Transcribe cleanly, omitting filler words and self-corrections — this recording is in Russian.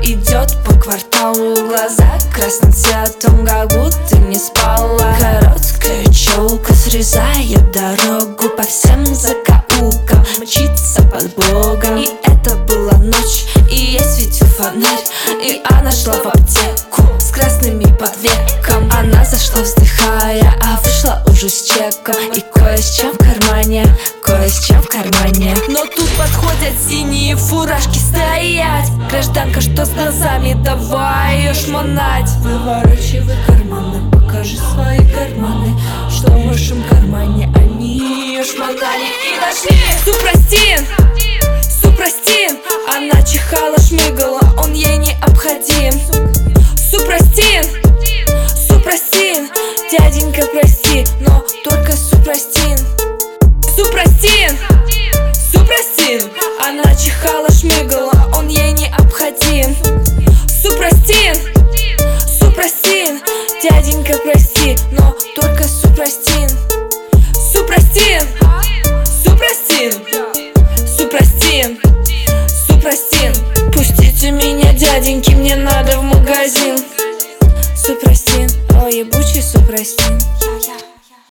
идет по кварталу, глаза красным цветом, как будто не спала. Короткая челка срезает дорогу по всем закоулкам, мчится под блогом. И это была ночь, и ей светил фонарь, и она шла в аптеку с красными под веком. Она зашла вздыхая, а вышла уже с чеком и кое с чем в кармане, кое с чем в кармане. Но тут подходят синие фуражки стоять. Гражданка, что с глазами, давай ее шмонать. Выворачивай карманы, покажи свои карманы, что в вашем кармане. Они ее шмонали и нашли супрастин, супрастин. Она чихала, шмыгала, он ей необходим. Супрастин, супрастин. Дяденька, прости, но только супрастин. Супрастин, супрастин. Она чихала, шмыгала, он ей необходим. Супрастин, супрастин. Дяденька, прости, но только супрастин. Супрастин, супрастин. Супрастин, супрастин. Пустите меня, дяденьки, мне надо в магазин. Супрастин, ой, ебучий супрастин.